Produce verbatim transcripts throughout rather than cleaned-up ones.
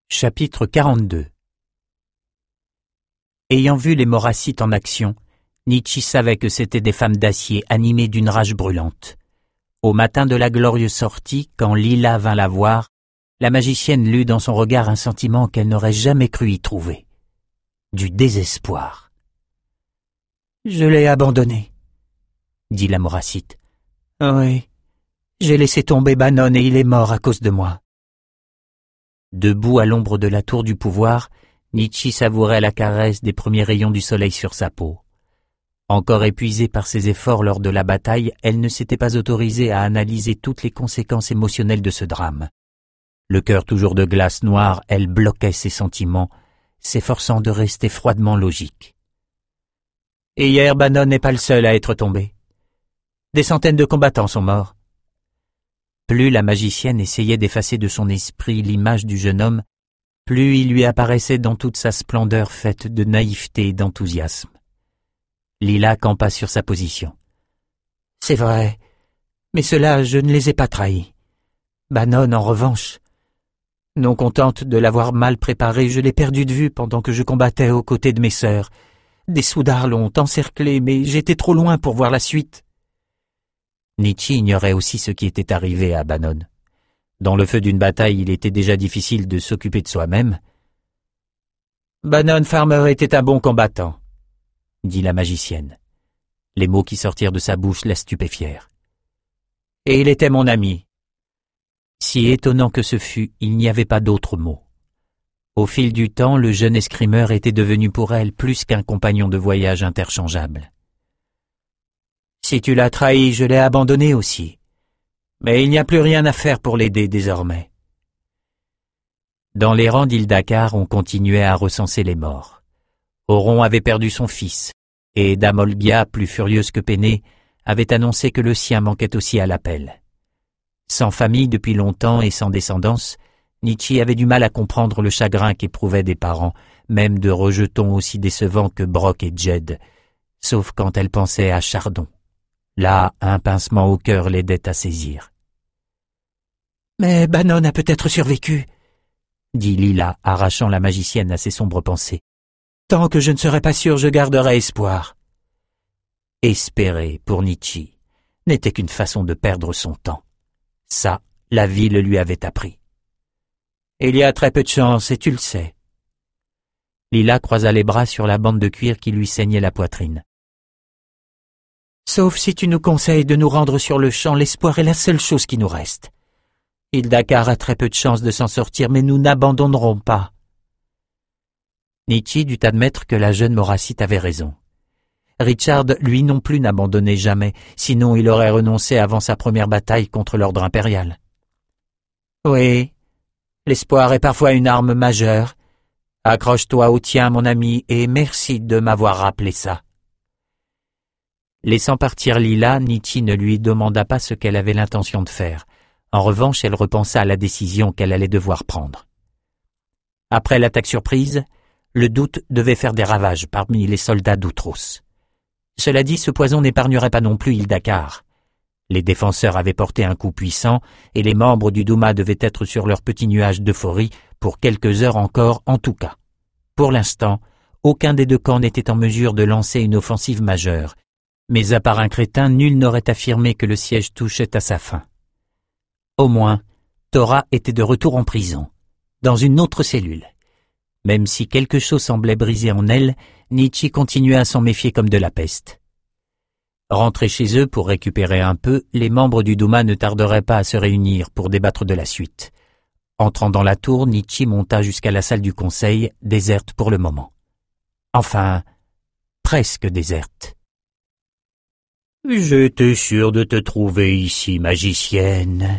Chapitre quarante-deux. Ayant vu les Maurrassites en action, Nietzsche savait que c'étaient des femmes d'acier animées d'une rage brûlante. Au matin de la glorieuse sortie, quand Lila vint la voir, la magicienne lut dans son regard un sentiment qu'elle n'aurait jamais cru y trouver. Du désespoir. « Je l'ai abandonné, » dit la Maurrassite. « Oui, j'ai laissé tomber Bannon et il est mort à cause de moi. » Debout à l'ombre de la tour du pouvoir, Nietzsche savourait la caresse des premiers rayons du soleil sur sa peau. Encore épuisée par ses efforts lors de la bataille, elle ne s'était pas autorisée à analyser toutes les conséquences émotionnelles de ce drame. Le cœur toujours de glace noire, elle bloquait ses sentiments, s'efforçant de rester froidement logique. Et hier, Bannon n'est pas le seul à être tombé. Des centaines de combattants sont morts. Plus la magicienne essayait d'effacer de son esprit l'image du jeune homme, plus il lui apparaissait dans toute sa splendeur faite de naïveté et d'enthousiasme. Lila campa sur sa position. « C'est vrai, mais ceux-là, je ne les ai pas trahis. Bannon, en revanche, non contente de l'avoir mal préparé, je l'ai perdu de vue pendant que je combattais aux côtés de mes sœurs. Des soudards l'ont encerclé, mais j'étais trop loin pour voir la suite. » Nietzsche ignorait aussi ce qui était arrivé à Bannon. Dans le feu d'une bataille, il était déjà difficile de s'occuper de soi-même. « Bannon Farmer était un bon combattant, » dit la magicienne. Les mots qui sortirent de sa bouche la stupéfièrent. « Et il était mon ami. » Si étonnant que ce fût, il n'y avait pas d'autres mots. Au fil du temps, le jeune escrimeur était devenu pour elle plus qu'un compagnon de voyage interchangeable. Si tu l'as trahi, je l'ai abandonné aussi. Mais il n'y a plus rien à faire pour l'aider désormais. Dans les rangs d'Ildakar, on continuait à recenser les morts. Oron avait perdu son fils, et Dame Olgia, plus furieuse que peinée, avait annoncé que le sien manquait aussi à l'appel. Sans famille depuis longtemps et sans descendance, Nietzsche avait du mal à comprendre le chagrin qu'éprouvaient des parents, même de rejetons aussi décevants que Brock et Jed, sauf quand elle pensait à Chardon. Là, un pincement au cœur l'aidait à saisir. « Mais Bannon a peut-être survécu, » dit Lila, arrachant la magicienne à ses sombres pensées. « Tant que je ne serai pas sûr, je garderai espoir. » Espérer, pour Nietzsche, n'était qu'une façon de perdre son temps. Ça, la vie le lui avait appris. « Il y a très peu de chance, et tu le sais. » Lila croisa les bras sur la bande de cuir qui lui saignait la poitrine. Sauf si tu nous conseilles de nous rendre sur le champ, l'espoir est la seule chose qui nous reste. Ildakar a très peu de chances de s'en sortir, mais nous n'abandonnerons pas. Nietzsche dut admettre que la jeune Maurrassite avait raison. Richard, lui non plus, n'abandonnait jamais, sinon il aurait renoncé avant sa première bataille contre l'ordre impérial. Oui, l'espoir est parfois une arme majeure. Accroche-toi au tien, mon ami, et merci de m'avoir rappelé ça. Laissant partir Lila, Nietzsche ne lui demanda pas ce qu'elle avait l'intention de faire. En revanche, elle repensa à la décision qu'elle allait devoir prendre. Après l'attaque surprise, le doute devait faire des ravages parmi les soldats d'Outros. Cela dit, ce poison n'épargnerait pas non plus Ildakar. Les défenseurs avaient porté un coup puissant et les membres du Douma devaient être sur leur petit nuage d'euphorie pour quelques heures encore en tout cas. Pour l'instant, aucun des deux camps n'était en mesure de lancer une offensive majeure. Mais à part un crétin, nul n'aurait affirmé que le siège touchait à sa fin. Au moins, Thora était de retour en prison, dans une autre cellule. Même si quelque chose semblait briser en elle, Nietzsche continuait à s'en méfier comme de la peste. Rentrés chez eux pour récupérer un peu, les membres du Douma ne tarderaient pas à se réunir pour débattre de la suite. Entrant dans la tour, Nietzsche monta jusqu'à la salle du conseil, déserte pour le moment. Enfin, presque déserte. « J'étais sûr de te trouver ici, magicienne, »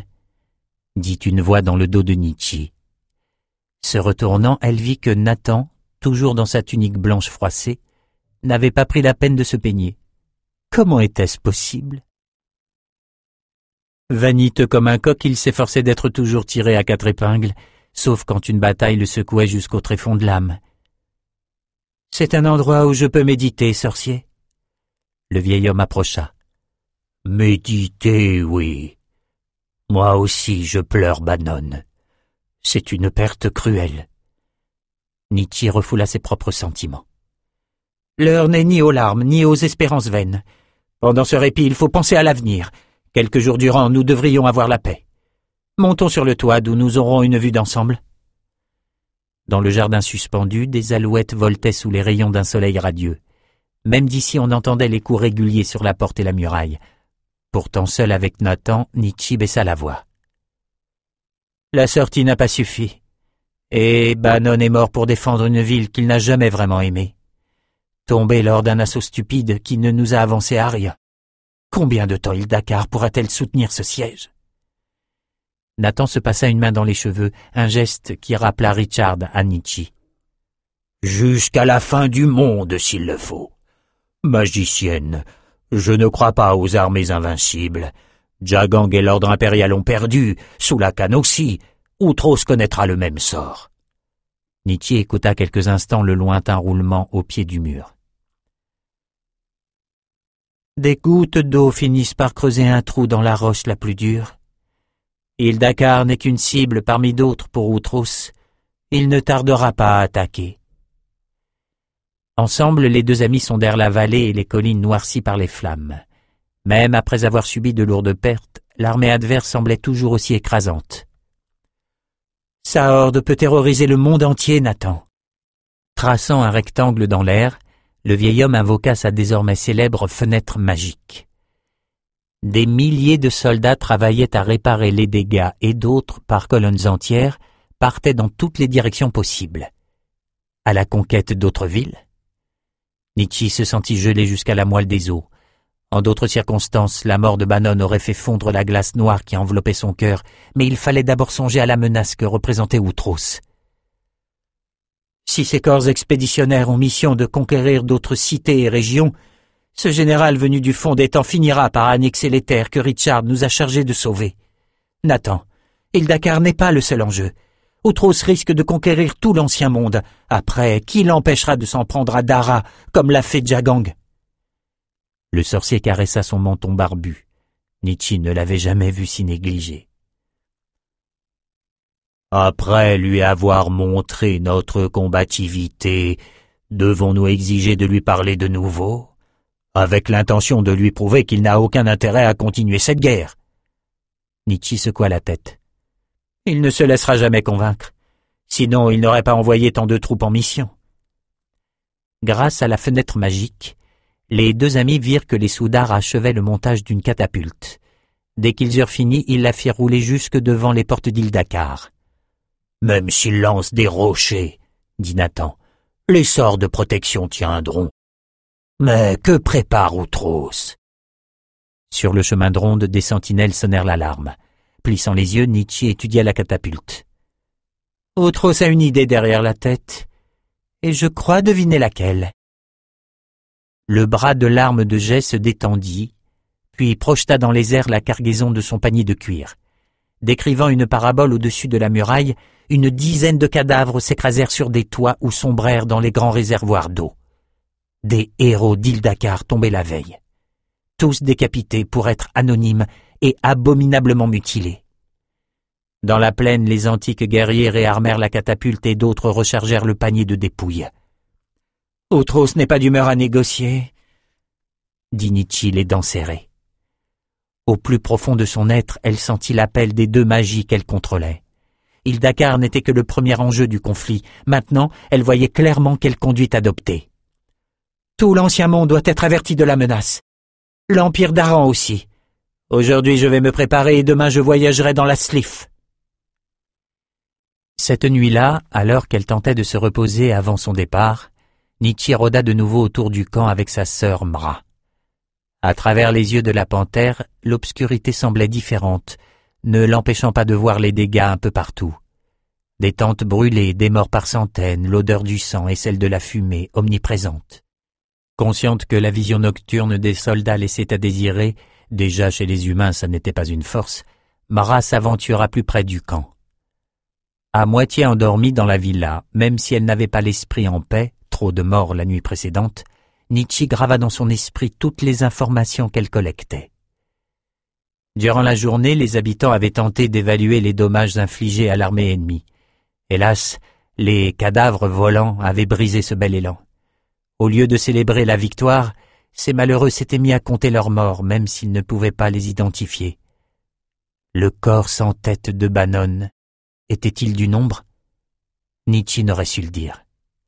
dit une voix dans le dos de Nietzsche. Se retournant, elle vit que Nathan, toujours dans sa tunique blanche froissée, n'avait pas pris la peine de se peigner. Comment était-ce possible? Vaniteux comme un coq, il s'efforçait d'être toujours tiré à quatre épingles, sauf quand une bataille le secouait jusqu'au tréfonds de l'âme. « C'est un endroit où je peux méditer, sorcier ?» Le vieil homme approcha. « Méditer, oui. Moi aussi je pleure Bannon. C'est une perte cruelle. Nietzsche refoula ses propres sentiments. L'heure n'est ni aux larmes, ni aux espérances vaines. Pendant ce répit, il faut penser à l'avenir. Quelques jours durant, nous devrions avoir la paix. Montons sur le toit d'où nous aurons une vue d'ensemble. Dans le jardin suspendu, des alouettes voletaient sous les rayons d'un soleil radieux. Même d'ici, on entendait les coups réguliers sur la porte et la muraille. Pourtant, seul avec Nathan, Nietzsche baissa la voix. La sortie n'a pas suffi. Et Bannon est mort pour défendre une ville qu'il n'a jamais vraiment aimée. Tombé lors d'un assaut stupide qui ne nous a avancé à rien. Combien de temps Hildakar pourra-t-elle soutenir ce siège? Nathan se passa une main dans les cheveux, un geste qui rappela Richard à Nietzsche. Jusqu'à la fin du monde, s'il le faut. Magicienne, je ne crois pas aux armées invincibles. Jagang et l'ordre impérial ont perdu, Soulakan aussi. Outros connaîtra le même sort. Nietzsche écouta quelques instants le lointain roulement au pied du mur. Des gouttes d'eau finissent par creuser un trou dans la roche la plus dure. Hildakar n'est qu'une cible parmi d'autres pour Outros. Il ne tardera pas à attaquer. Ensemble, les deux amis sondèrent la vallée et les collines noircies par les flammes. Même après avoir subi de lourdes pertes, l'armée adverse semblait toujours aussi écrasante. Sa horde peut terroriser le monde entier, Nathan. Traçant un rectangle dans l'air, le vieil homme invoqua sa désormais célèbre fenêtre magique. Des milliers de soldats travaillaient à réparer les dégâts et d'autres, par colonnes entières, partaient dans toutes les directions possibles. À la conquête d'autres villes? Nietzsche se sentit gelé jusqu'à la moelle des os. En d'autres circonstances, la mort de Bannon aurait fait fondre la glace noire qui enveloppait son cœur, mais il fallait d'abord songer à la menace que représentait Outros. Si ces corps expéditionnaires ont mission de conquérir d'autres cités et régions, ce général venu du fond des temps finira par annexer les terres que Richard nous a chargés de sauver. Nathan, Hildakar n'est pas le seul enjeu. Outros risque de conquérir tout l'ancien monde. Après, qui l'empêchera de s'en prendre à Dara, comme l'a fait Jagang? Le sorcier caressa son menton barbu. Nietzsche ne l'avait jamais vu si négligé. Après lui avoir montré notre combativité, devons-nous exiger de lui parler de nouveau, avec l'intention de lui prouver qu'il n'a aucun intérêt à continuer cette guerre? Nietzsche secoua la tête. Il ne se laissera jamais convaincre. Sinon, il n'aurait pas envoyé tant de troupes en mission. Grâce à la fenêtre magique, les deux amis virent que les soudards achevaient le montage d'une catapulte. Dès qu'ils eurent fini, ils la firent rouler jusque devant les portes d'Hildakar. « Même s'ils lancent des rochers, » dit Nathan, « les sorts de protection tiendront. Mais que prépare Outros ?» Sur le chemin de ronde, des sentinelles sonnèrent l'alarme. Plissant les yeux, Nietzsche étudia la catapulte. « Outros a une idée derrière la tête, et je crois deviner laquelle. » Le bras de l'arme de jet se détendit, puis projeta dans les airs la cargaison de son panier de cuir. Décrivant une parabole au-dessus de la muraille, une dizaine de cadavres s'écrasèrent sur des toits ou sombrèrent dans les grands réservoirs d'eau. Des héros d'Hildakar tombaient la veille. Tous décapités pour être anonymes et abominablement mutilés. Dans la plaine, les antiques guerriers réarmèrent la catapulte et d'autres rechargèrent le panier de dépouilles. « Outros n'est pas d'humeur à négocier, » dit Nietzsche les dents serrées. Au plus profond de son être, elle sentit l'appel des deux magies qu'elle contrôlait. Hildakar n'était que le premier enjeu du conflit. Maintenant, elle voyait clairement quelle conduite adopter. Tout l'ancien monde doit être averti de la menace. L'empire d'Aran aussi. Aujourd'hui, je vais me préparer et demain, je voyagerai dans la Slif. Cette nuit-là, alors qu'elle tentait de se reposer avant son départ, Nietzsche rôda de nouveau autour du camp avec sa sœur Mra. À travers les yeux de la panthère, l'obscurité semblait différente, ne l'empêchant pas de voir les dégâts un peu partout. Des tentes brûlées, des morts par centaines, l'odeur du sang et celle de la fumée omniprésente. Consciente que la vision nocturne des soldats laissait à désirer, déjà chez les humains ça n'était pas une force, Mra s'aventura plus près du camp. À moitié endormie dans la villa, même si elle n'avait pas l'esprit en paix, trop de morts la nuit précédente, Nietzsche grava dans son esprit toutes les informations qu'elle collectait. Durant la journée, les habitants avaient tenté d'évaluer les dommages infligés à l'armée ennemie. Hélas, Les cadavres volants avaient brisé ce bel élan. Au lieu de célébrer la victoire, ces malheureux s'étaient mis à compter leurs morts, même s'ils ne pouvaient pas les identifier. Le corps sans tête de Bannon était-il du nombre? Nietzsche n'aurait su le dire.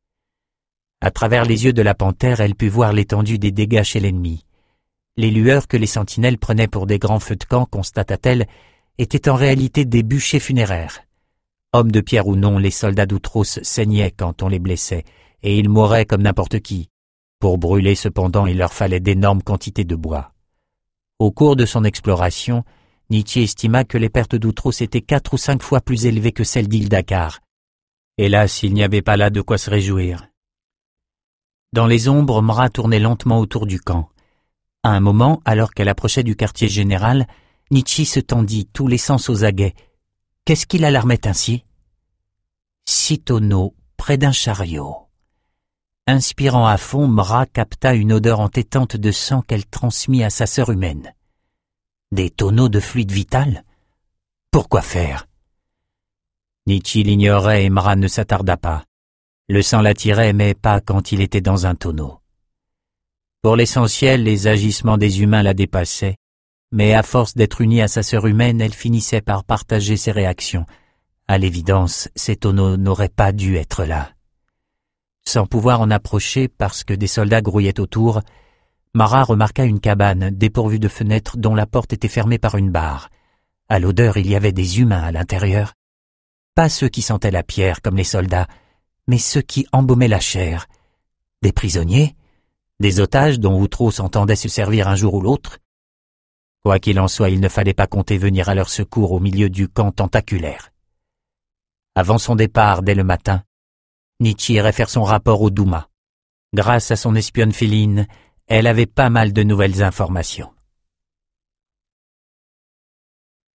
À travers les yeux de la panthère, elle put voir l'étendue des dégâts chez l'ennemi. Les lueurs que les sentinelles prenaient pour des grands feux de camp, constata-t-elle, étaient en réalité des bûchers funéraires. Hommes de pierre ou non, les soldats d'Outros saignaient quand on les blessait, et ils mouraient comme n'importe qui. Pour brûler cependant, il leur fallait d'énormes quantités de bois. Au cours de son exploration, Nietzsche estima que les pertes d'Outros étaient quatre ou cinq fois plus élevées que celles d'Île-Dakkar. Hélas, il n'y avait pas là de quoi se réjouir. Dans les ombres, Mra tournait lentement autour du camp. À un moment, alors qu'elle approchait du quartier général, Nietzsche se tendit, tous les sens aux aguets. Qu'est-ce qui l'alarmait ainsi? Six tonneaux, près d'un chariot. Inspirant à fond, Mra capta une odeur entêtante de sang qu'elle transmit à sa sœur humaine. Des tonneaux de fluide vital? Pourquoi faire? Nietzsche l'ignorait et Mra ne s'attarda pas. Le sang l'attirait, mais pas quand il était dans un tonneau. Pour l'essentiel, les agissements des humains la dépassaient, mais à force d'être unie à sa sœur humaine, elle finissait par partager ses réactions. À l'évidence, ces tonneaux n'auraient pas dû être là. Sans pouvoir en approcher parce que des soldats grouillaient autour, Mra remarqua une cabane dépourvue de fenêtres dont la porte était fermée par une barre. À l'odeur, il y avait des humains à l'intérieur. Pas ceux qui sentaient la pierre comme les soldats, mais ceux qui embaumaient la chair. Des prisonniers? Des otages dont Outros entendait se servir un jour ou l'autre? Quoi qu'il en soit, il ne fallait pas compter venir à leur secours au milieu du camp tentaculaire. Avant son départ, dès le matin, Nietzsche irait faire son rapport au Douma. Grâce à son espionne féline, elle avait pas mal de nouvelles informations.